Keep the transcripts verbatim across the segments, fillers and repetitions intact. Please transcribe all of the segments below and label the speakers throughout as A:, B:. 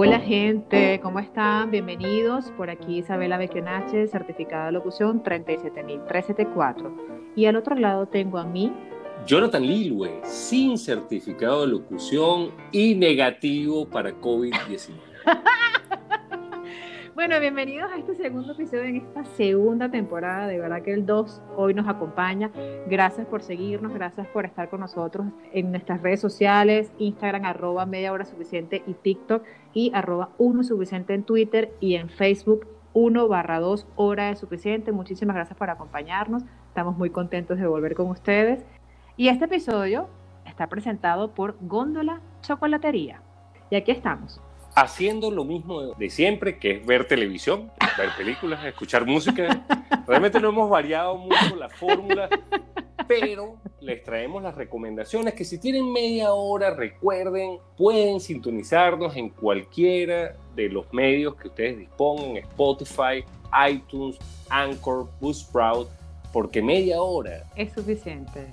A: Hola gente, ¿cómo están? Bienvenidos. Por aquí Isabela Becchionache, certificada de locución treinta y siete mil trescientos setenta y cuatro. Y al otro lado tengo a mí,
B: Jonathan Lilwe, sin certificado de locución y negativo para COVID diecinueve.
A: Bueno, bienvenidos a este segundo episodio en esta segunda temporada. De verdad que el dos hoy nos acompaña. Gracias por seguirnos, gracias por estar con nosotros en nuestras redes sociales, Instagram, arroba media hora suficiente y TikTok, y arroba uno suficiente en Twitter y en Facebook, uno barra dos hora de suficiente. Muchísimas gracias por acompañarnos. Estamos muy contentos de volver con ustedes. Y este episodio está presentado por Góndola Chocolatería. Y aquí estamos.
B: Haciendo lo mismo de siempre, que es ver televisión, ver películas, escuchar música. Realmente no hemos variado mucho la fórmula, pero les traemos las recomendaciones que si tienen media hora, recuerden, pueden sintonizarnos en cualquiera de los medios que ustedes dispongan, Spotify, iTunes, Anchor, Buzzsprout, porque media hora
A: es suficiente.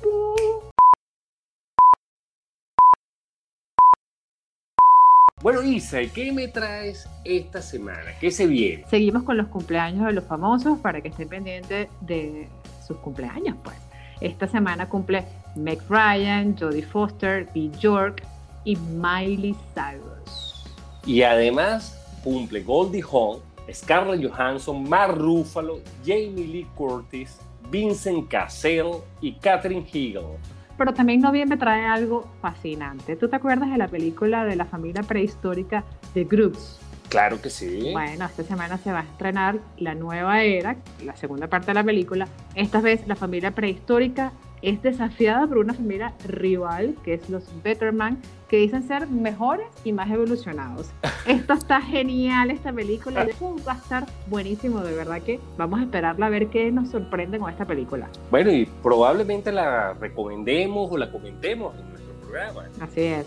B: Bueno, Isa, ¿qué me traes esta semana? ¿Qué se viene?
A: Seguimos con los cumpleaños de los famosos para que estén pendientes de sus cumpleaños, pues. Esta semana cumple Meg Ryan, Jodie Foster, Björk y Miley Cyrus.
B: Y además cumple Goldie Hawn, Scarlett Johansson, Mark Ruffalo, Jamie Lee Curtis, Vincent Cassel y Katherine Heigl.
A: Pero también noviembre trae algo fascinante. ¿Tú te acuerdas de la película de la familia prehistórica de Groups?
B: Claro que sí.
A: Bueno, esta semana se va a estrenar la nueva era, la segunda parte de la película. Esta vez la familia prehistórica es desafiada por una familia rival, que es los Betterman, que dicen ser mejores y más evolucionados. Esto está genial, esta película. Va a estar buenísimo, de verdad que vamos a esperarla a ver qué nos sorprende con esta película.
B: Bueno, y probablemente la recomendemos o la comentemos en nuestro programa.
A: Así es.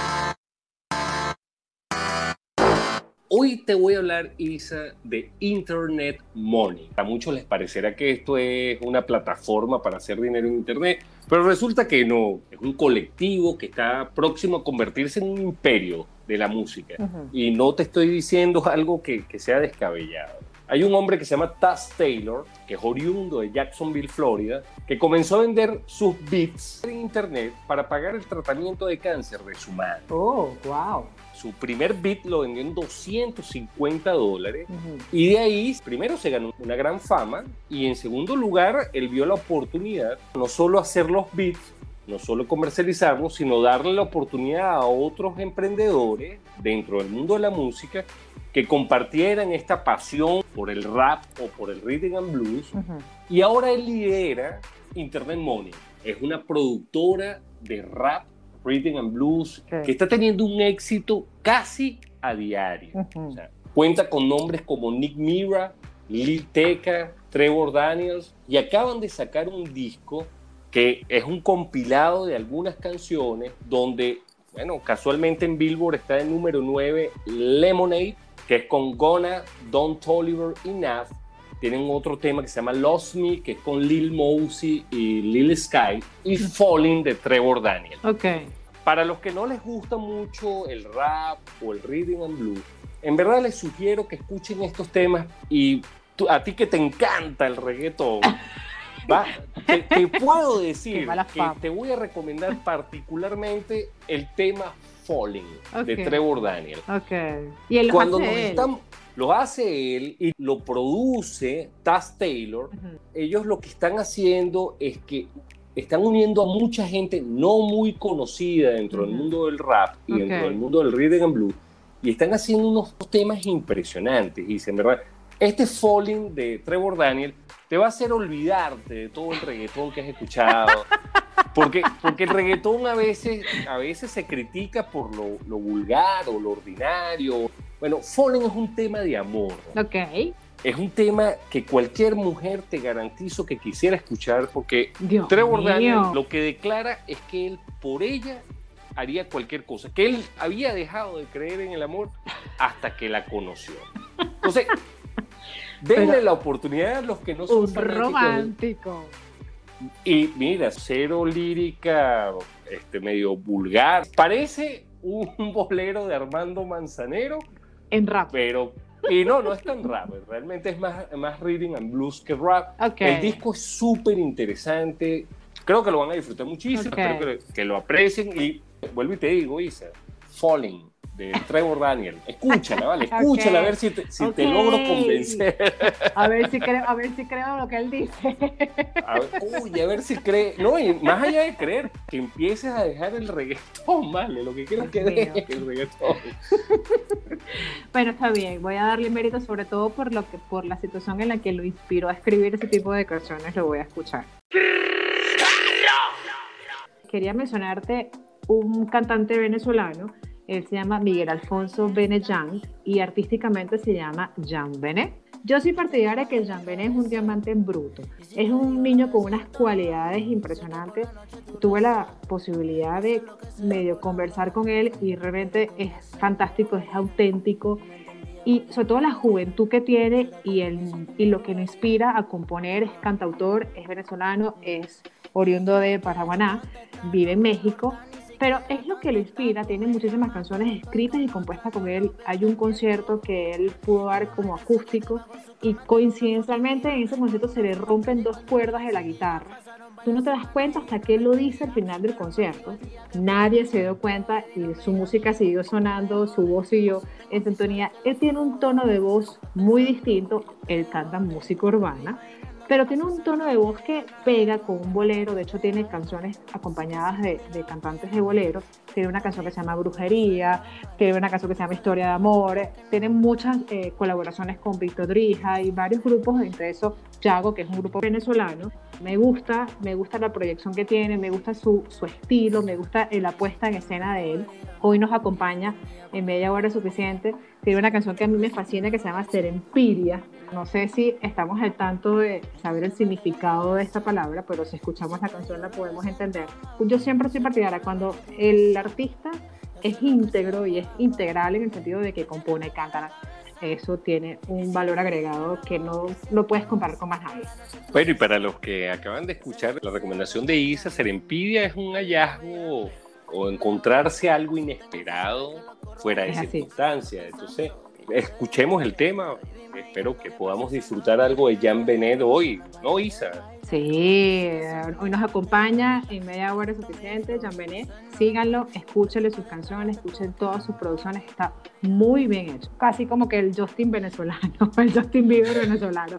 B: Hoy te voy a hablar, Isa, de Internet Money. A muchos les parecerá que esto es una plataforma para hacer dinero en Internet, pero resulta que no. Es un colectivo que está próximo a convertirse en un imperio de la música. Uh-huh. Y no te estoy diciendo algo que, que sea descabellado. Hay un hombre que se llama Taz Taylor, que es oriundo de Jacksonville, Florida, que comenzó a vender sus beats en Internet para pagar el tratamiento de cáncer de su madre.
A: Oh, wow.
B: Su primer beat lo vendió en doscientos cincuenta dólares uh-huh. Y de ahí primero se ganó una gran fama y en segundo lugar él vio la oportunidad no solo hacer los beats, no solo comercializarlos, sino darle la oportunidad a otros emprendedores dentro del mundo de la música que compartieran esta pasión por el rap o por el rhythm and blues. Uh-huh. Y ahora él lidera Internet Money. Es una productora de rap, rhythm and blues, okay, que está teniendo un éxito casi a diario. Uh-huh. O sea, cuenta con nombres como Nick Mira, Lil Tecca, Trevor Daniels, y acaban de sacar un disco que es un compilado de algunas canciones donde, bueno, casualmente en Billboard está en número nueve Lemonade, que es con Gunna, Don Toliver y Nav. Tienen otro tema que se llama Lost Me, que es con Lil Mosey y Lil Sky, y Falling de Trevor Daniel.
A: Okay.
B: Para los que no les gusta mucho el rap o el rhythm and blues, en verdad les sugiero que escuchen estos temas y tú, a ti que te encanta el reggaetón, va, te, te puedo decir que te voy a recomendar particularmente el tema Falling, okay, de Trevor Daniel.
A: Okay. Y él lo
B: Cuando
A: hace
B: nos
A: él.
B: Están, lo hace él y lo produce Taz Taylor. Uh-huh. Ellos lo que están haciendo es que están uniendo a mucha gente no muy conocida dentro uh-huh. del mundo del rap y okay. dentro del mundo del rhythm and blues, y están haciendo unos temas impresionantes. Y dicen, ¿verdad? Este Falling de Trevor Daniel te va a hacer olvidarte de todo el reggaetón que has escuchado. Porque, porque el reggaetón a veces, a veces se critica por lo, lo vulgar o lo ordinario. Bueno, Falling es un tema de amor, ¿no?
A: Ok.
B: Es un tema que cualquier mujer te garantizo que quisiera escuchar, porque
A: Dios
B: Trevor
A: mío.
B: Daniel lo que declara es que él por ella haría cualquier cosa, que él había dejado de creer en el amor hasta que la conoció. Entonces, denle Pero, la oportunidad a los que no son
A: un romántico.
B: Y mira, cero lírica, este, medio vulgar. Parece un bolero de Armando Manzanero.
A: En rap.
B: Pero, y no, no es tan rap, realmente es más, más rhythm and blues que rap.
A: Okay.
B: El disco es súper interesante, creo que lo van a disfrutar muchísimo,
A: Okay.
B: espero que, que lo aprecien y vuelvo y te digo, Isa, Falling, de Trevor Daniel, escúchala, ¿vale? Escúchala, okay. A ver si, te, si okay. te logro convencer.
A: A ver si creo, a ver si creo lo que él dice.
B: A ver, uy, a ver si cree, no, y más allá de creer, que empieces a dejar el reggaetón, vale, lo que quiero que dejes el reggaetón.
A: Bueno, está bien, voy a darle mérito sobre todo por lo que, por la situación en la que lo inspiró a escribir ese tipo de canciones, lo voy a escuchar. Quería mencionarte un cantante venezolano. Él se llama Miguel Alfonso Benet-Jan y artísticamente se llama Jan Benet. Yo soy partidaria que Jan Benet es un diamante en bruto. Es un niño con unas cualidades impresionantes. Tuve la posibilidad de medio conversar con él y realmente es fantástico, es auténtico. Y sobre todo la juventud que tiene y, el, y lo que lo inspira a componer. Es cantautor, es venezolano, es oriundo de Paraguaná, vive en México. Pero es lo que lo inspira, tiene muchísimas canciones escritas y compuestas con él. Hay un concierto que él pudo dar como acústico y coincidencialmente en ese concierto se le rompen dos cuerdas de la guitarra. Tú no te das cuenta hasta que él lo dice al final del concierto. Nadie se dio cuenta y su música siguió sonando, su voz siguió en sintonía. Él tiene un tono de voz muy distinto, él canta música urbana, pero tiene un tono de voz que pega con un bolero. De hecho tiene canciones acompañadas de, de cantantes de bolero. Tiene una canción que se llama Brujería, tiene una canción que se llama Historia de Amor, tiene muchas eh, colaboraciones con Víctor Drija y varios grupos, entre esos Yago, que es un grupo venezolano. Me gusta, me gusta la proyección que tiene, me gusta su, su estilo, me gusta la puesta en escena de él. Hoy nos acompaña en Media Hora Suficiente. Tiene una canción que a mí me fascina que se llama Serempidia. No sé si estamos al tanto de saber el significado de esta palabra, pero si escuchamos la canción la podemos entender. Yo siempre soy partidaria cuando el artista es íntegro y es integral en el sentido de que compone y canta. Eso tiene un valor agregado que no lo puedes comparar con más nadie.
B: Bueno, y para los que acaban de escuchar la recomendación de Isa, Serempidia es un hallazgo o encontrarse algo inesperado fuera de circunstancias. Entonces, escuchemos el tema. Espero que podamos disfrutar algo de Jan Benet hoy, ¿no, Isa?
A: Sí, hoy nos acompaña en Media Hora Suficiente, Jan Benet. Síganlo, escúchenle sus canciones, escuchen todas sus producciones, está muy bien hecho. Casi como que el Justin venezolano, el Justin Bieber venezolano.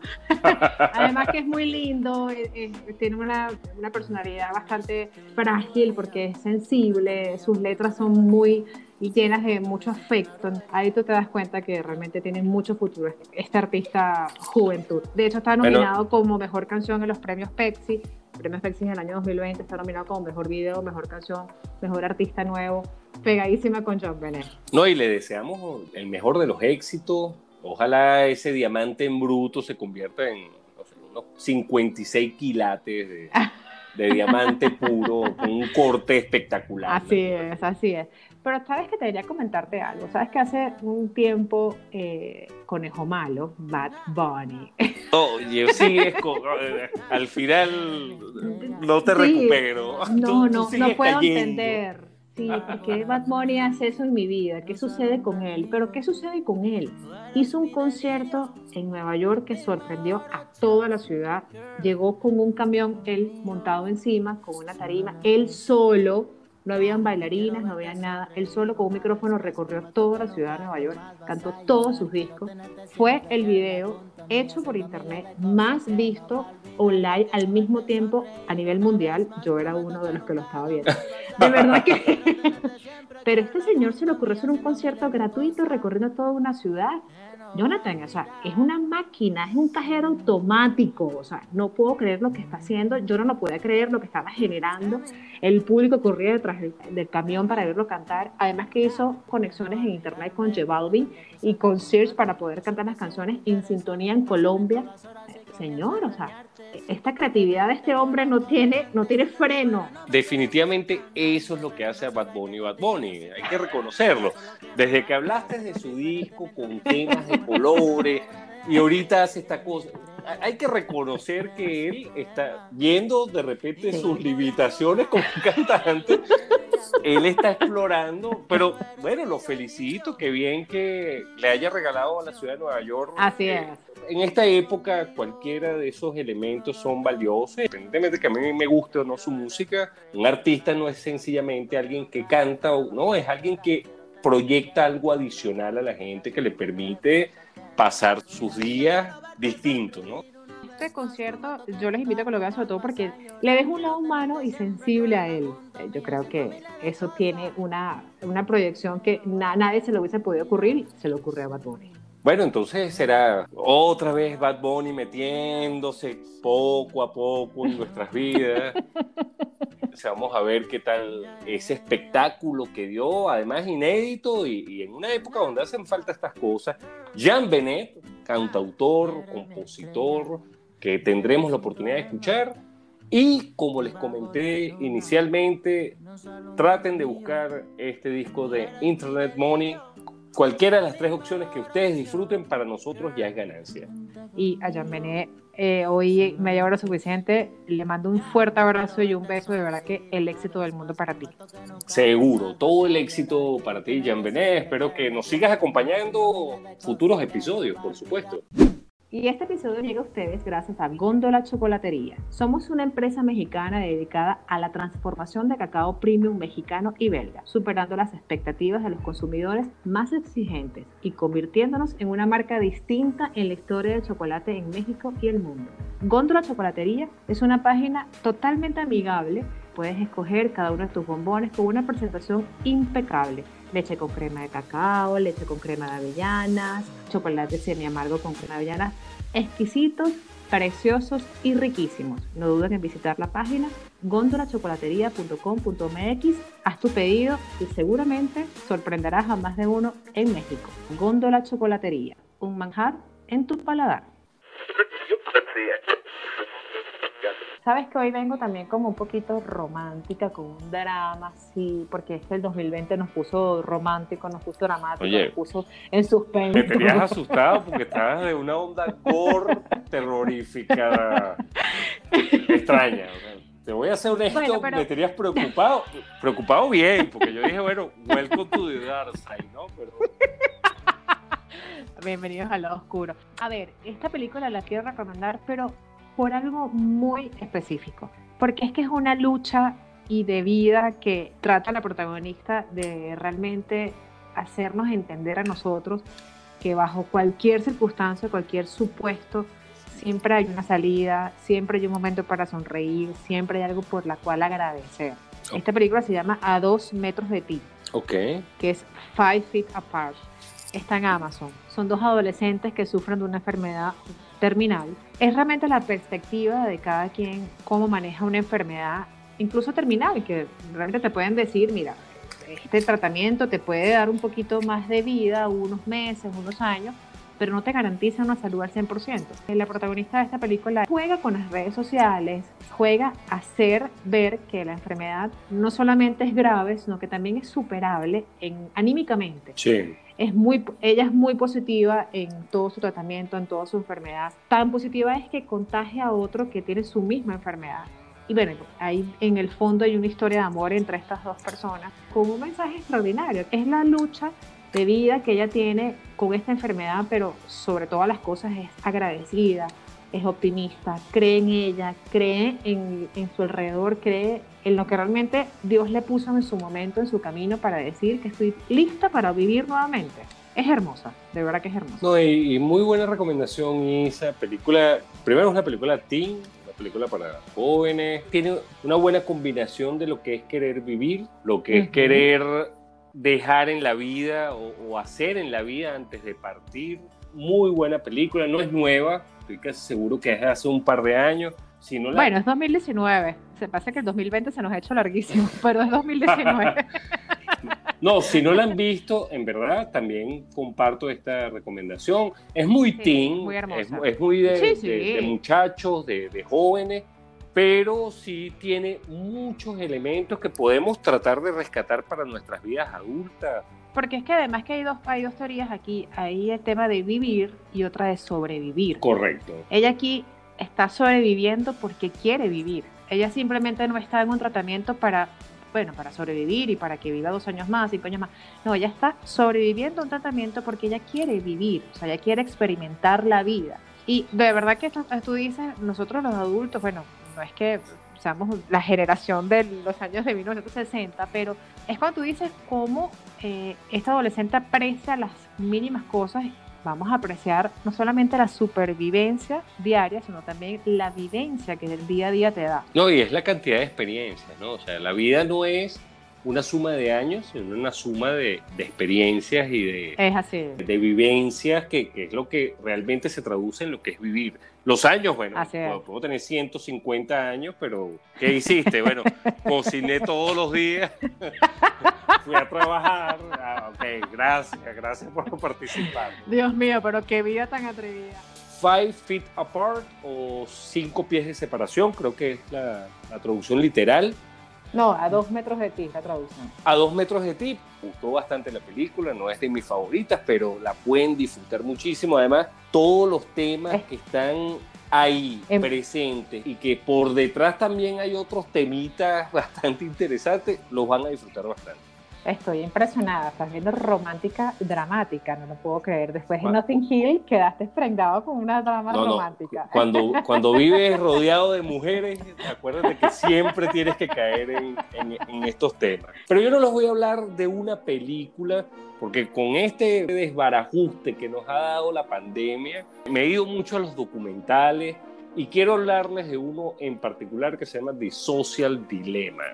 A: Además que es muy lindo, es, es, tiene una, una personalidad bastante frágil porque es sensible, sus letras son muy y llenas de mucho afecto. Ahí tú te das cuenta que realmente tiene mucho futuro este artista juventud. De hecho está nominado bueno. como mejor canción en los premios Pepsi, premios Pepsi en el año dos mil veinte, está nominado como mejor video, mejor canción, mejor artista nuevo, pegadísima con Jan Benet.
B: No, y le deseamos el mejor de los éxitos. Ojalá ese diamante en bruto se convierta en no sé, unos cincuenta y seis quilates de, de diamante puro, con un corte espectacular.
A: Así ¿no? es, así es. Pero sabes que te quería comentarte algo. Sabes que hace un tiempo eh, Conejo Malo, Bad Bunny.
B: Oye, sí, es con, al final no te sí, recupero.
A: No,
B: tú,
A: no,
B: tú
A: no puedo
B: cayendo.
A: entender. Sí, porque Bad Bunny hace eso en mi vida. ¿Qué sucede con él? Pero ¿qué sucede con él? Hizo un concierto en Nueva York que sorprendió a toda la ciudad. Llegó con un camión, él montado encima, con una tarima, él solo. No habían bailarinas, no había nada. Él solo con un micrófono recorrió toda la ciudad de Nueva York, cantó todos sus discos. Fue el video hecho por internet más visto online al mismo tiempo a nivel mundial. Yo era uno de los que lo estaba viendo. De verdad que... Pero este señor se le ocurrió hacer un concierto gratuito recorriendo toda una ciudad. Jonathan, o sea, es una máquina, es un cajero automático, o sea, no puedo creer lo que está haciendo, yo no lo podía creer lo que estaba generando, el público corría detrás del, del camión para verlo cantar, además que hizo conexiones en internet con J Balvin y con Sears para poder cantar las canciones en sintonía en Colombia. Señor, o sea, esta creatividad de este hombre no tiene, no tiene freno.
B: Definitivamente eso es lo que hace a Bad Bunny Bad Bunny, hay que reconocerlo. Desde que hablaste de su disco con temas de colores y ahorita hace esta cosa, hay que reconocer que él está viendo de repente sí. sus limitaciones como cantante él está explorando, pero bueno, lo felicito, qué bien que le haya regalado a la ciudad de Nueva York.
A: Así es.
B: Eh, en esta época, cualquiera de esos elementos son valiosos, independientemente de que a mí me guste o no su música. Un artista no es sencillamente alguien que canta, o no, es alguien que proyecta algo adicional a la gente que le permite pasar sus días distintos, ¿no?
A: Este concierto yo les invito a que lo vean sobre todo porque le ves un lado humano y sensible a él. Yo creo que eso tiene una, una proyección que na, nadie se le hubiese podido ocurrir y se le ocurrió a Bad Bunny.
B: Bueno, entonces será otra vez Bad Bunny metiéndose poco a poco en nuestras vidas. O sea, vamos a ver qué tal ese espectáculo que dio, además inédito y, y en una época donde hacen falta estas cosas. Jean Benet, cantautor, compositor, que tendremos la oportunidad de escuchar. Y como les comenté inicialmente, traten de buscar este disco de Internet Money. Cualquiera de las tres opciones que ustedes disfruten, para nosotros ya es ganancia.
A: Y a Jean Benet, eh, hoy media hora suficiente, le mando un fuerte abrazo y un beso, de verdad que el éxito del mundo para ti.
B: Seguro, todo el éxito para ti, Jean Benet. Espero que nos sigas acompañando futuros episodios, por supuesto.
A: Y este episodio llega a ustedes gracias a Góndola Chocolatería. Somos una empresa mexicana dedicada a la transformación de cacao premium mexicano y belga, superando las expectativas de los consumidores más exigentes y convirtiéndonos en una marca distinta en la historia del chocolate en México y el mundo. Góndola Chocolatería es una página totalmente amigable. Puedes escoger cada uno de tus bombones con una presentación impecable. Leche con crema de cacao, leche con crema de avellanas, chocolate semi amargo con crema de avellanas, exquisitos, preciosos y riquísimos. No duden en visitar la página góndola chocolatería punto com punto m x, haz tu pedido y seguramente sorprenderás a más de uno en México. Góndola Chocolatería, un manjar en tu paladar. Sabes que hoy vengo también como un poquito romántica, con un drama, sí, porque es que el dos mil veinte nos puso romántico, nos puso dramático,
B: Oye,
A: nos puso en suspenso.
B: Me tenías asustado porque estabas de una onda gore terrorífica, extraña. O sea, te voy a ser honesto, bueno, pero... me tenías preocupado, preocupado bien, porque yo dije, bueno, welcome to the dark side, ¿no? Pero...
A: Bienvenidos al lado oscuro. A ver, esta película la quiero recomendar, pero por algo muy específico, porque es que es una lucha y de vida que trata la protagonista de realmente hacernos entender a nosotros que bajo cualquier circunstancia, cualquier supuesto, siempre hay una salida, siempre hay un momento para sonreír, siempre hay algo por la cual agradecer. Oh. Esta película se llama A dos metros de ti,
B: okay,
A: que es Five Feet Apart. Está en Amazon. Son dos adolescentes que sufren de una enfermedad terminal. Es realmente la perspectiva de cada quien, cómo maneja una enfermedad, incluso terminal, que realmente te pueden decir, mira, este tratamiento te puede dar un poquito más de vida, unos meses, unos años, pero no te garantiza una salud al cien por ciento. La protagonista de esta película juega con las redes sociales, juega a hacer ver que la enfermedad no solamente es grave, sino que también es superable en, anímicamente.
B: Sí.
A: Es muy, ella es muy positiva en todo su tratamiento, en toda su enfermedad. Tan positiva es que contagia a otro que tiene su misma enfermedad. Y bueno, ahí en el fondo hay una historia de amor entre estas dos personas con un mensaje extraordinario. Es la lucha de vida que ella tiene con esta enfermedad, pero sobre todas las cosas es agradecida, es optimista, cree en ella, cree en, en su alrededor, cree en lo que realmente Dios le puso en su momento, en su camino, para decir que estoy lista para vivir nuevamente. Es hermosa, de verdad que es hermosa.
B: No, y, y muy buena recomendación, Isa. Película, primero es una película teen, una película para jóvenes. Tiene una buena combinación de lo que es querer vivir, lo que uh-huh. es querer dejar en la vida o, o hacer en la vida antes de partir. Muy buena película, no es nueva, estoy casi seguro que es hace un par de años. Si no la...
A: Bueno, es dos mil diecinueve, se pasa que el dos mil veinte se nos ha hecho larguísimo, pero es dos mil diecinueve.
B: No, si no la han visto, en verdad, también comparto esta recomendación. Es muy sí, teen,
A: muy hermosa.
B: es, es muy de,
A: sí, sí.
B: de, de muchachos, de, de jóvenes, pero sí tiene muchos elementos que podemos tratar de rescatar para nuestras vidas adultas.
A: Porque es que además que hay dos, hay dos teorías aquí, hay el tema de vivir y otra de sobrevivir.
B: Correcto.
A: Ella aquí está sobreviviendo porque quiere vivir. Ella simplemente no está en un tratamiento para bueno, para sobrevivir y para que viva dos años más, cinco años más. No, ella está sobreviviendo a un tratamiento porque ella quiere vivir, o sea, ella quiere experimentar la vida. Y de verdad que esto, tú dices, nosotros los adultos, bueno, no es que seamos la generación de los años de mil novecientos sesenta, pero es cuando tú dices cómo eh, esta adolescente aprecia las mínimas cosas. Vamos a apreciar no solamente la supervivencia diaria, sino también la vivencia que el día a día te da.
B: No, y es la cantidad de experiencias, ¿no? O sea, la vida no es una suma de años, sino una suma de, de experiencias y de,
A: es así.
B: de vivencias, que, que es lo que realmente se traduce en lo que es vivir. Los años, bueno, puedo, puedo tener ciento cincuenta años, pero ¿qué hiciste? Bueno, cociné todos los días, fui a trabajar. Ah, ok, gracias, gracias por participar.
A: Dios mío, pero qué vida tan atrevida.
B: Five feet apart o cinco pies de separación, creo que es la, la traducción literal.
A: No, a dos metros de ti, la traducción.
B: A dos metros de ti, me gustó bastante la película, no es de mis favoritas, pero la pueden disfrutar muchísimo. Además, todos los temas eh. que están ahí eh. presentes y que por detrás también hay otros temitas bastante interesantes, los van a disfrutar bastante.
A: Estoy impresionada, estás viendo romántica, dramática, no lo puedo creer. Después de Notting Hill quedaste prendado con una drama no, romántica.
B: No. Cuando, cuando vives rodeado de mujeres, acuérdate que siempre tienes que caer en, en, en estos temas. Pero yo no les voy a hablar de una película, porque con este desbarajuste que nos ha dado la pandemia, me he ido mucho a los documentales, y quiero hablarles de uno en particular que se llama The Social Dilemma.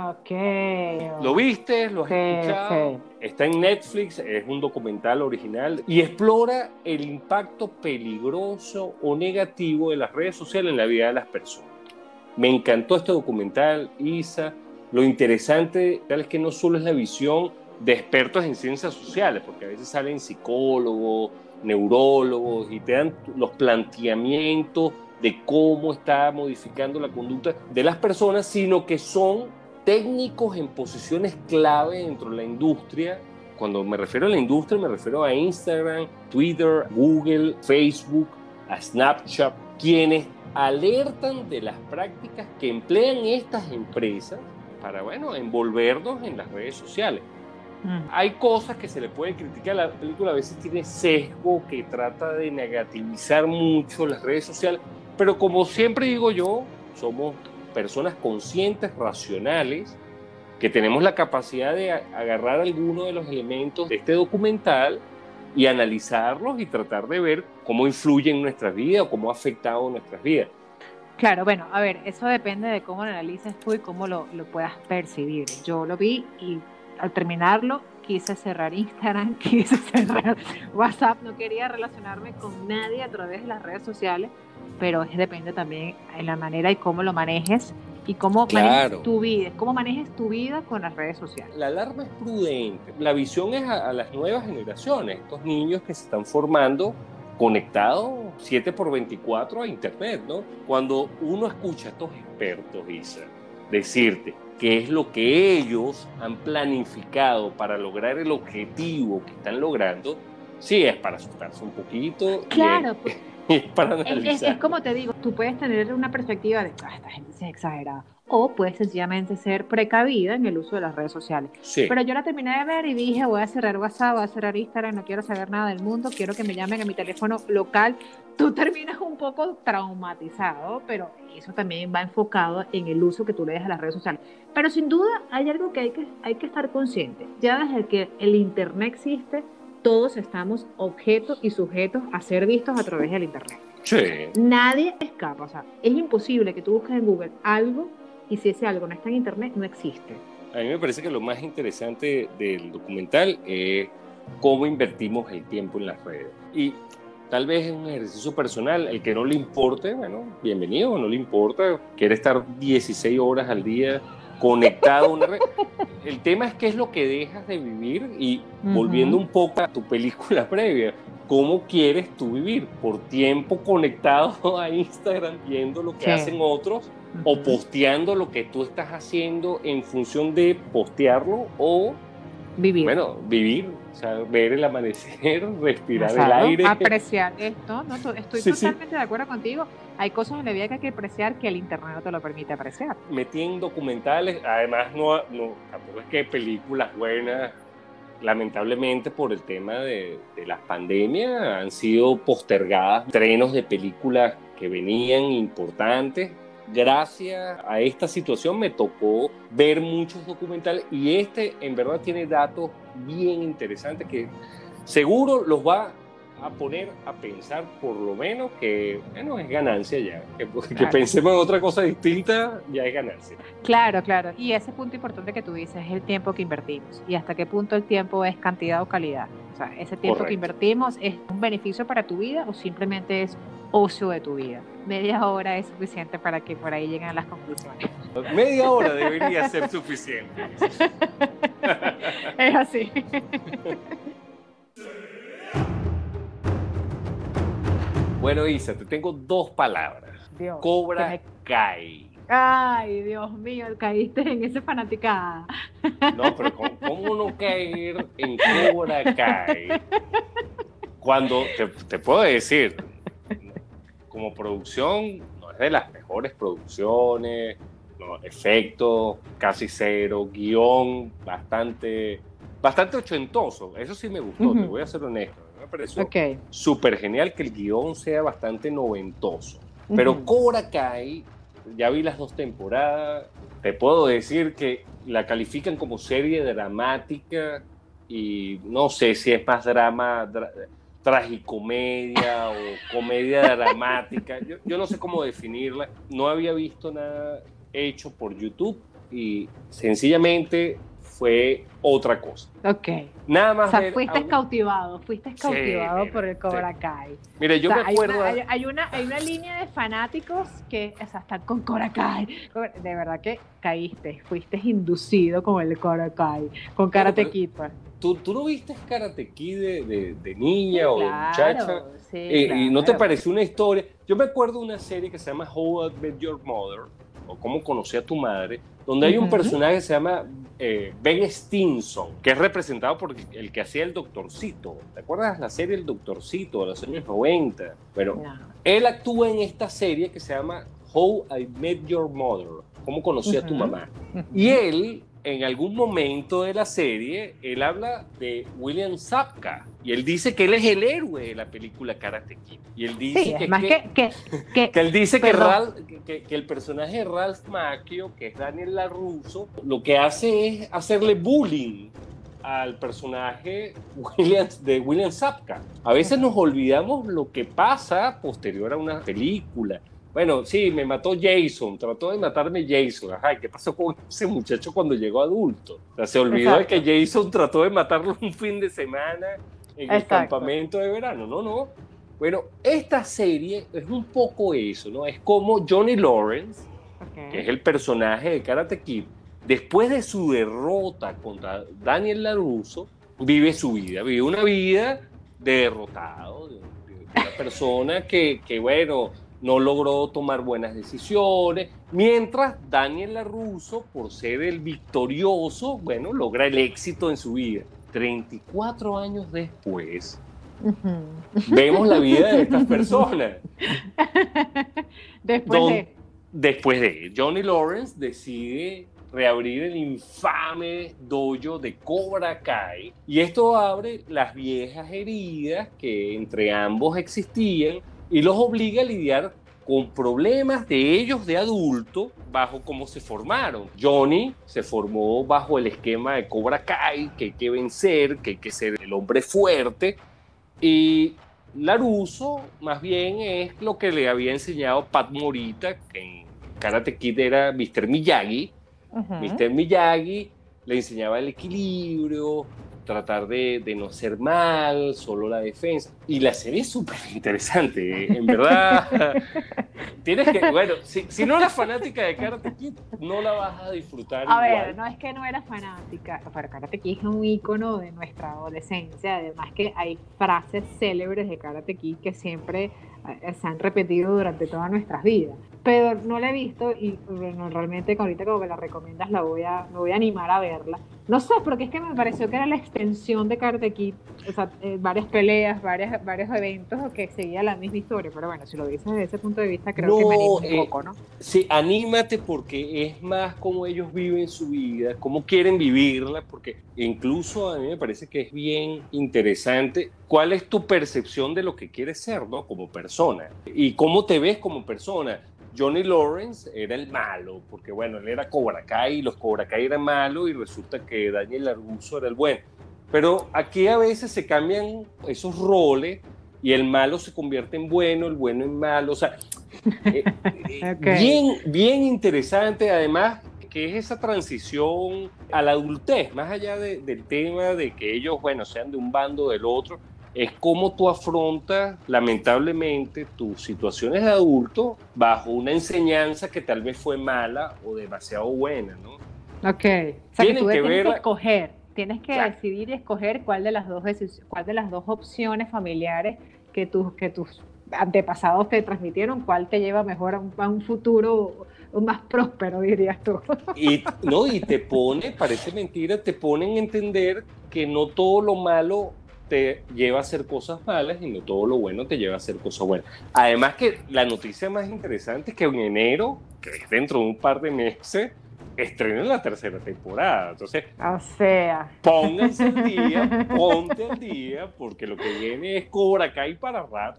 A: Ok.
B: ¿Lo viste? ¿Lo has
A: sí,
B: escuchado?
A: Sí.
B: Está en Netflix, es un documental original y explora el impacto peligroso o negativo de las redes sociales en la vida de las personas. Me encantó este documental, Isa. Lo interesante es que no solo es la visión de expertos en ciencias sociales, porque a veces salen psicólogos, neurólogos y te dan los planteamientos de cómo está modificando la conducta de las personas, sino que son técnicos en posiciones clave dentro de la industria. Cuando me refiero a la industria, me refiero a Instagram, Twitter, Google, Facebook, a Snapchat, quienes alertan de las prácticas que emplean estas empresas para, bueno, envolvernos en las redes sociales. Mm. Hay cosas que se le puede criticar. La película a veces tiene sesgo que trata de negativizar mucho las redes sociales, pero como siempre digo yo, somos personas conscientes, racionales, que tenemos la capacidad de agarrar algunos de los elementos de este documental y analizarlos y tratar de ver cómo influyen en nuestras vidas o cómo ha afectado nuestras vidas.
A: Claro, bueno, a ver, eso depende de cómo lo analices tú y cómo lo, lo puedas percibir. Yo lo vi y al terminarlo quise cerrar Instagram, quise cerrar WhatsApp, no quería relacionarme con nadie a través de las redes sociales, pero es, depende también de la manera y cómo lo manejes y cómo
B: claro.
A: manejes tu vida, cómo manejes tu vida con las redes sociales.
B: La alarma es prudente, la visión es a, a las nuevas generaciones, estos niños que se están formando conectados siete por veinticuatro a internet, ¿no? Cuando uno escucha a estos expertos, Isa, decirte qué es lo que ellos han planificado para lograr el objetivo que están logrando, sí es para asustarse un poquito.
A: Claro,
B: y es,
A: pues,
B: es para analizar.
A: Es, es, es como te digo, tú puedes tener una perspectiva de, ah, esta gente es exagerada, o puedes sencillamente ser precavida en el uso de las redes sociales.
B: Sí.
A: Pero yo la terminé de ver y dije, voy a cerrar WhatsApp, voy a cerrar Instagram, no quiero saber nada del mundo, quiero que me llamen a mi teléfono local. Tú terminas un poco traumatizado, pero eso también va enfocado en el uso que tú le das a las redes sociales. Pero sin duda hay algo que hay que, hay que estar consciente. Ya desde que el internet existe, todos estamos objetos y sujetos a ser vistos a través del internet.
B: Sí.
A: Nadie escapa, o sea, es imposible que tú busques en Google algo y si ese algo no está en internet, no existe.
B: A mí me parece que lo más interesante del documental es cómo invertimos el tiempo en las redes. Y tal vez es un ejercicio personal, el que no le importe, bueno, bienvenido, no le importa, quiere estar dieciséis horas al día conectado a una red. El tema es qué es lo que dejas de vivir y uh-huh. volviendo un poco a tu película previa, ¿cómo quieres tú vivir? ¿Por tiempo conectado a Instagram viendo lo que sí. hacen otros uh-huh. o posteando lo que tú estás haciendo en función de postearlo o
A: vivir?
B: Bueno, vivir O sea, ver el amanecer, respirar
A: Exacto.
B: el aire.
A: Apreciar esto, ¿no? Estoy
B: Sí,
A: totalmente
B: sí.
A: de acuerdo contigo. Hay cosas en la vida que hay que apreciar que el internet no te lo permite apreciar.
B: Metí en documentales, además no, no tampoco es que películas buenas, lamentablemente por el tema de, de las pandemias han sido postergadas estrenos de películas que venían importantes. Gracias a esta situación me tocó ver muchos documentales y este en verdad tiene datos bien interesantes que seguro los va a poner a pensar por lo menos que, bueno, es ganancia ya. Que, que
A: Claro.
B: pensemos en otra cosa distinta, ya es ganancia.
A: Claro, claro. Y ese punto importante que tú dices es el tiempo que invertimos. Y hasta qué punto el tiempo es cantidad o calidad. O sea, ese tiempo
B: Correcto.
A: que invertimos es un beneficio para tu vida o simplemente es ocio de tu vida. Media hora es suficiente para que por ahí lleguen a las conclusiones.
B: Media hora debería ser suficiente.
A: Es así.
B: Bueno, Isa, te tengo dos palabras.
A: Dios,
B: Cobra
A: me...
B: Kai.
A: Ay, Dios mío, caíste en esa fanaticada.
B: No, pero ¿cómo, cómo no caer en Cobra Kai? Cuando, te, te puedo decir, como producción, no es de las mejores producciones, no, efectos casi cero, guión bastante, bastante ochentoso. Eso sí me gustó, uh-huh. Te voy a ser honesto. Me pareció
A: okay.
B: súper genial que el guión sea bastante noventoso. Pero uh-huh. Cobra Kai, ya vi las dos temporadas, te puedo decir que la califican como serie dramática y no sé si es más drama, dra- tragicomedia o comedia dramática. Yo, yo no sé cómo definirla. No había visto nada hecho por YouTube y sencillamente fue otra cosa.
A: Ok.
B: Nada más.
A: O sea,
B: ver
A: fuiste
B: a...
A: cautivado, fuiste cautivado
B: sí,
A: por el Cobra
B: sí.
A: Kai.
B: Mira, yo
A: o sea,
B: me acuerdo...
A: Hay una, hay, hay, una, hay una línea de fanáticos que o sea, están con Cobra Kai. De verdad que caíste, fuiste inducido con el Cobra Kai, con Karate
B: bueno,
A: Kid. Pues.
B: ¿tú, ¿Tú no viste Karate Kid de, de, de niña sí, o de
A: claro,
B: muchacha?
A: Sí,
B: eh,
A: claro.
B: ¿Y no te pareció una historia? Yo me acuerdo de una serie que se llama How I Met Your Mother, o Cómo conocí a tu madre, donde hay un uh-huh. personaje que se llama eh, Ben Stinson, que es representado por el que hacía el Doctorcito. ¿Te acuerdas la serie El Doctorcito de los años noventa? Bueno, no. Él actúa en esta serie que se llama How I Met Your Mother, Cómo conocí uh-huh. a tu mamá. Uh-huh. Y él, en algún momento de la serie, él habla de William Zabka, y él dice que él es el héroe de la película Karate Kid. Y él dice
A: sí,
B: que,
A: más
B: que,
A: que, que, que,
B: que él dice que, Ralph, que, que el personaje de Ralph Macchio, que es Daniel LaRusso, lo que hace es hacerle bullying al personaje William, de William Zabka. A veces nos olvidamos lo que pasa posterior a una película. Bueno, sí, me mató Jason, trató de matarme Jason. Ajá, ¿qué pasó con ese muchacho cuando llegó adulto? O sea, se olvidó Exacto. de que Jason trató de matarlo un fin de semana en Exacto. el campamento de verano. No, no. Bueno, esta serie es un poco eso, ¿no? Es como Johnny Lawrence, okay. que es el personaje de Karate Kid, después de su derrota contra Daniel LaRusso, vive su vida, vive una vida de derrotado, de, de una persona que, que bueno... no logró tomar buenas decisiones, mientras Daniel LaRusso, por ser el victorioso, bueno, logra el éxito en su vida. treinta y cuatro años después, uh-huh. vemos la vida de estas personas.
A: Después
B: Don,
A: de...
B: Después de Johnny Lawrence decide reabrir el infame dojo de Cobra Kai, y esto abre las viejas heridas que entre ambos existían, y los obliga a lidiar con problemas de ellos de adulto bajo cómo se formaron. Johnny se formó bajo el esquema de Cobra Kai, que hay que vencer, que hay que ser el hombre fuerte, y LaRusso más bien es lo que le había enseñado Pat Morita, que en Karate Kid era mister Miyagi. Uh-huh. mister Miyagi le enseñaba el equilibrio, tratar de, de no ser mal, solo la defensa. Y la serie es súper interesante, ¿eh? En verdad. Tienes que, bueno, si, si no eres fanática de Karate Kid, no la vas a disfrutar
A: a
B: igual.
A: ver, no es que no era fanática, pero Karate Kid es un ícono de nuestra adolescencia, además que hay frases célebres de Karate Kid que siempre eh, se han repetido durante todas nuestras vidas. pero no la he visto y bueno, realmente ahorita como me la recomiendas la voy a, me voy a animar a verla. No sé, porque es que me pareció que era la extensión de Karate Kid, o sea, eh, varias peleas, varias, varios eventos que seguía la misma historia, pero bueno, si lo dices desde ese punto de vista creo
B: No,
A: que me animo un
B: eh,
A: poco, ¿no?
B: Sí, anímate porque es más cómo ellos viven su vida, cómo quieren vivirla, porque incluso a mí me parece que es bien interesante cuál es tu percepción de lo que quieres ser, ¿no? Como persona y cómo te ves como persona. Johnny Lawrence era el malo, porque bueno, él era Cobra Kai y los Cobra Kai eran malos y resulta que Daniel LaRusso era el bueno. Pero aquí a veces se cambian esos roles y el malo se convierte en bueno, el bueno en malo, o sea, eh, eh,
A: Okay.
B: bien, bien interesante, además que es esa transición a la adultez, más allá de, del tema de que ellos, bueno, sean de un bando o del otro, es cómo tú afrontas, lamentablemente, tus situaciones de adulto bajo una enseñanza que tal vez fue mala o demasiado buena, ¿no?
A: Ok, o sea
B: Tienen
A: que tú
B: que
A: tienes
B: verla.
A: que escoger, tienes que
B: Claro.
A: decidir y escoger cuál de las dos, cuál de las dos opciones familiares que tus, que tus antepasados te transmitieron, cuál te lleva mejor a un, a un futuro más próspero, dirías tú.
B: Y, no, y te pone, parece mentira, te ponen a entender que no todo lo malo te lleva a hacer cosas malas y no todo lo bueno te lleva a hacer cosas buenas. Además que la noticia más interesante es que en enero, que es dentro de un par de meses, estrenan la tercera temporada. Entonces,
A: O sea.
B: pónganse al día, ponte al día, porque lo que viene es Cobra Kai para rato.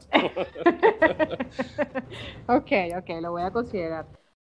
A: Ok, ok, lo voy a considerar.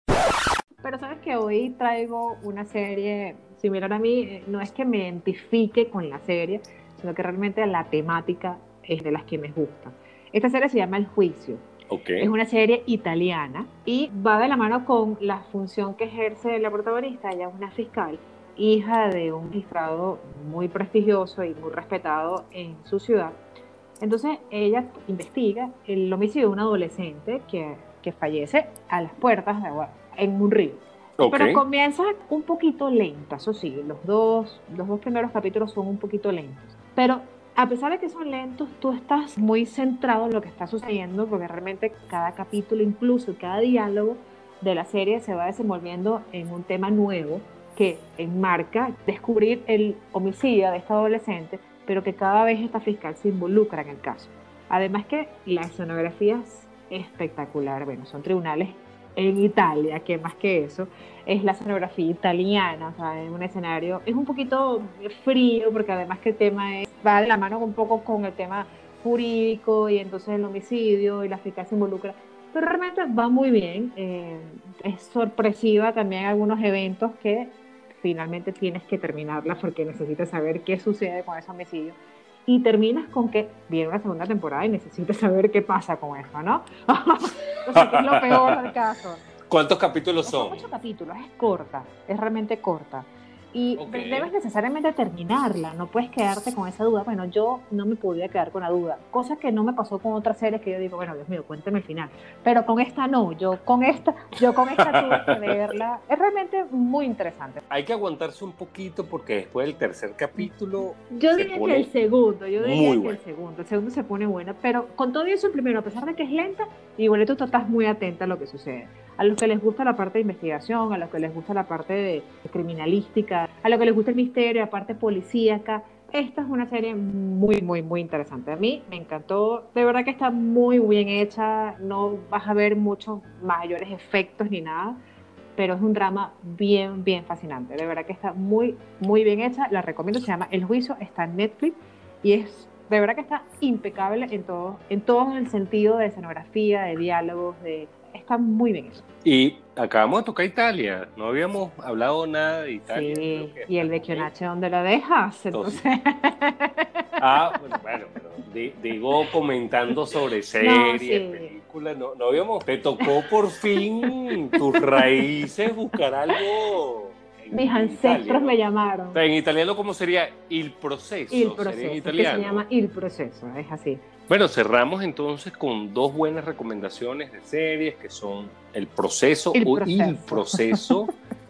A: Pero sabes que hoy traigo una serie similar a mí, no es que me identifique con la serie, sino que realmente la temática es de las que me gusta. Esta serie se llama El Juicio.
B: Okay.
A: Es una serie italiana y va de la mano con la función que ejerce la protagonista. Ella es una fiscal, hija de un magistrado muy prestigioso y muy respetado en su ciudad. Entonces ella investiga el homicidio de un adolescente que, que fallece a las puertas de agua en un río. Okay. Pero comienza un poquito lenta, eso sí, los dos, los dos primeros capítulos son un poquito lentos. Pero a pesar de que son lentos, tú estás muy centrado en lo que está sucediendo, porque realmente cada capítulo, incluso cada diálogo de la serie se va desenvolviendo en un tema nuevo que enmarca descubrir el homicidio de esta adolescente, pero que cada vez esta fiscal se involucra en el caso. Además que la escenografía es espectacular, bueno, son tribunales en Italia, que más que eso, es la escenografía italiana, o sea, en un escenario, es un poquito frío, porque además que el tema es, va de la mano un poco con el tema jurídico, y entonces el homicidio, y la fiscal se involucra, pero realmente va muy bien, eh, es sorpresiva también algunos eventos que finalmente tienes que terminarla, porque necesitas saber qué sucede con ese homicidio, y terminas con que viene una segunda temporada y necesitas saber qué pasa con eso, ¿no? O sea, que es lo peor del caso.
B: ¿Cuántos capítulos son?
A: Son ocho capítulos, es corta, es realmente corta. Y okay. Debes necesariamente terminarla, no puedes quedarte con esa duda. Bueno, yo no me podía quedar con la duda, cosa que no me pasó con otras series que yo digo, bueno, Dios mío, cuéntame el final. Pero con esta no, yo con esta, yo con esta tuve que verla. Es realmente muy interesante.
B: Hay que aguantarse un poquito porque después del tercer capítulo
A: yo diría que el segundo, yo diría que
B: bueno.
A: el segundo, el segundo se pone bueno, pero con todo eso el primero, a pesar de que es lenta, igual tú estás muy atenta a lo que sucede. A los que les gusta la parte de investigación, a los que les gusta la parte de criminalística, a los que les gusta el misterio, la parte policíaca. Esta es una serie muy, muy, muy interesante. A mí me encantó. De verdad que está muy bien hecha. No vas a ver muchos mayores efectos ni nada, pero es un drama bien, bien fascinante. De verdad que está muy, muy bien hecha. La recomiendo. Se llama El Juicio. Está en Netflix y es, de verdad que está impecable en todo, en todo el sentido de escenografía, de diálogos, de... Está muy bien eso.
B: Y acabamos de tocar Italia, no habíamos hablado nada de Italia.
A: Sí, y el Vecchionaccio, ¿dónde lo dejas? Entonces...
B: Ah, bueno, bueno, pero di, digo comentando sobre series, no, sí. películas, no, no habíamos, te tocó por fin tus raíces buscar algo. En,
A: Mis ancestros ¿no? me llamaron.
B: O sea, en italiano, ¿cómo sería? Il proceso.
A: Il proceso,
B: en italiano.
A: Que se llama Il proceso, es así.
B: Bueno, cerramos entonces con dos buenas recomendaciones de series que son El Proceso
A: El
B: o
A: Proceso,
B: Il Proceso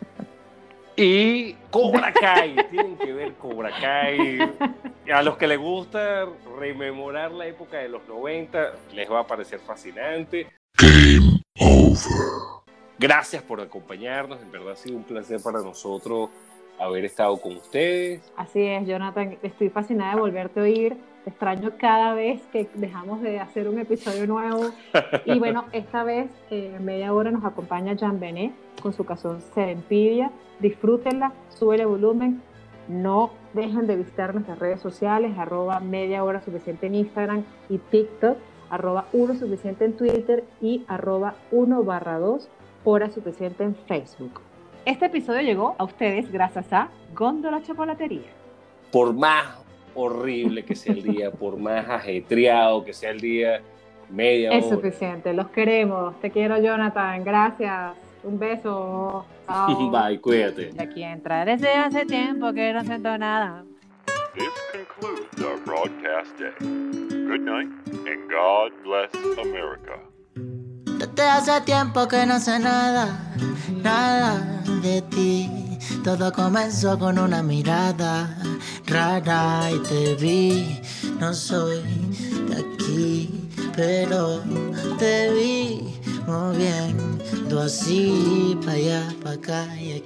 B: y Cobra Kai. Tienen que ver Cobra Kai. A los que les gusta rememorar la época de los noventa les va a parecer fascinante.
C: Game over.
B: gracias por acompañarnos, en verdad ha sido un placer para nosotros haber estado con ustedes.
A: Así es, Jonathan, estoy fascinada de volverte a oír, te extraño cada vez que dejamos de hacer un episodio nuevo, y bueno, esta vez eh, en media hora nos acompaña Jean Benet con su canción Serempidia. Disfrútenla, súbele volumen, no dejen de visitar nuestras redes sociales, arroba media hora suficiente en Instagram y TikTok, arroba uno suficiente en Twitter y arroba uno barra dos hora suficiente en Facebook. Este episodio llegó a ustedes gracias a Góndola Chocolatería.
B: Por más horrible que sea el día, por más ajetreado que sea el día, media hora.
A: Es suficiente, los queremos. Te quiero, Jonathan. Gracias. Un beso. Chao.
B: Bye, cuídate.
A: Y aquí entra desde hace tiempo que no siento nada.
C: This concludes our broadcast day. Good night and God bless America.
D: Desde hace tiempo que no sé nada, nada de ti. Todo comenzó con una mirada rara y te vi. No soy de aquí, pero te vi moviendo así, pa' allá, pa' acá y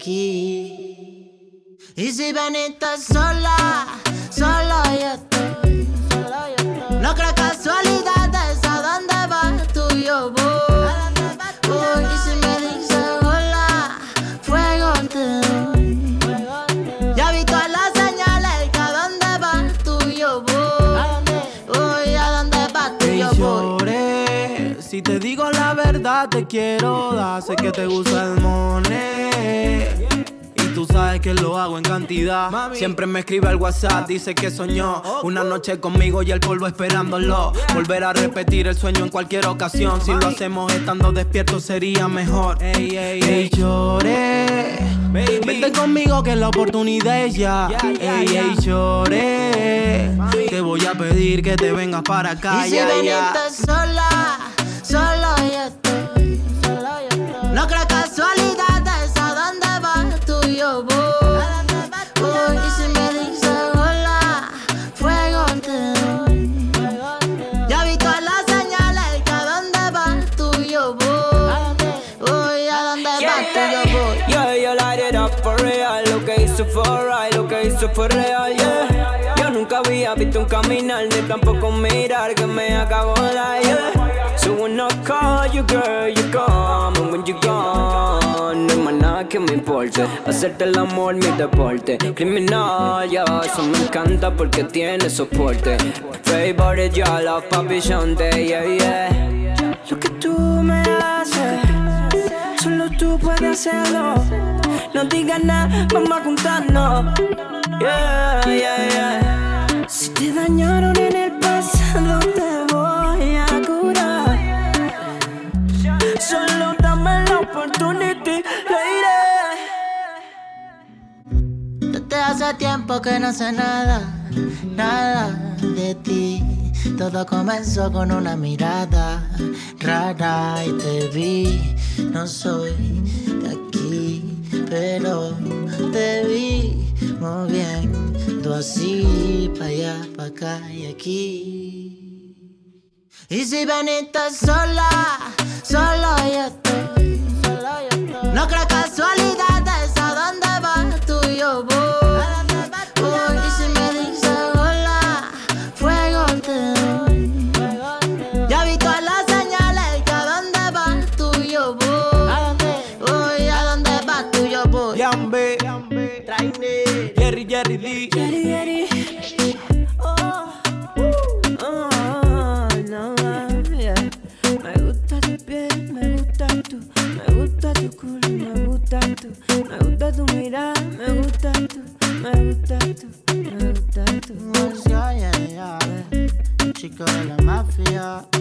D: aquí. Y si veniste sola, solo yo estoy. No creo casualidades, ¿a dónde vas tú y yo voy? Uy, y si me dices hola, fuego te doy. Ya vi todas las señales, que a dónde vas tú y yo voy. Uy, a dónde vas tú y yo voy.
E: Lloré, si te digo la verdad te quiero dar, sé que te gusta el money. Tú sabes que lo hago en cantidad. Mami. Siempre me escribe al WhatsApp, dice que soñó una noche conmigo y el polvo esperándolo. Volver a repetir el sueño en cualquier ocasión. Si lo hacemos estando despiertos sería mejor. Ey, ey, ey, lloré. Baby. Vete conmigo que la oportunidad es ya. Yeah, yeah, ey, ey, lloré. Mami. Te voy a pedir que te vengas para acá.
D: Y si
E: ya,
D: veniste
E: ya.
D: sola, solo yo estoy. No creo casualidades, ¿a dónde vas tú y yo voy? Uy, y si me dices hola, fuego te doy. Ya vi todas las señales, que a dónde vas tú y yo voy. Uy, a dónde
F: yeah,
D: vas tú y yo voy.
F: Yeah, yo light it up for real. Lo que hizo fue right, lo que hizo fue real, yeah. Yo nunca había visto un caminar, ni tampoco mirar que me haga volar, yeah. So when I call you, girl, you come. And when you gone, no hay más nada que me importe. Hacerte el amor mi deporte. Criminal, ya, yeah, eso me encanta porque tiene soporte. Favorite, ya, la papi Shonte, yeah, yeah. Lo que tú me haces, solo tú puedes hacerlo. No digas nada, vamos a juntarnos. Yeah, yeah, yeah. Si te dañaron en el pasado, te voy a curar. Solo dame la oportunidad, lady.
D: Desde hace tiempo que no sé nada, nada de ti. Todo comenzó con una mirada rara y te vi. No soy de aquí, pero te vi moviendo así, pa' allá, pa' acá y aquí. Y si veniste sola, solo yo estoy. No creo casualidades, ¿a dónde vas tú y yo voy? Uy, y si me dices hola, fuego te doy. Ya vi todas las señales, que a dónde vas tú y yo voy. Uy, a dónde vas tú y yo voy.
E: Yambe, Trainer, Jerry, Jerry D.
F: Jerry, Jerry. Oh, oh, no, yeah. Me gusta tu piel, me gusta tu, me gusta tu culo, me gusta tu, me gusta tu mirar, me gusta tu, me gusta tu, me gusta tu.
D: Yeah, yeah, yeah. Chico de la mafia.